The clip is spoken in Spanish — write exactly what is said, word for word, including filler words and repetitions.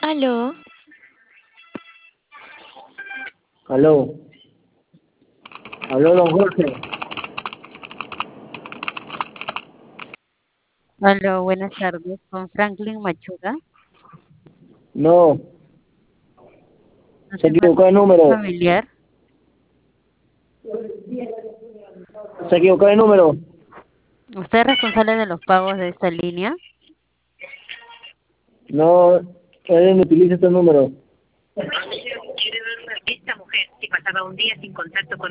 Aló, Aló, aló, don Jorge. Hola, buenas tardes. Con Franklin Machuga. No, ¿No se se encuentra equivocó de un número. familiar? Se equivocó de número. ¿Usted es responsable de los pagos de esta línea? No, él no utiliza este número. Quiere ver una esta mujer si pasaba un día sin contacto con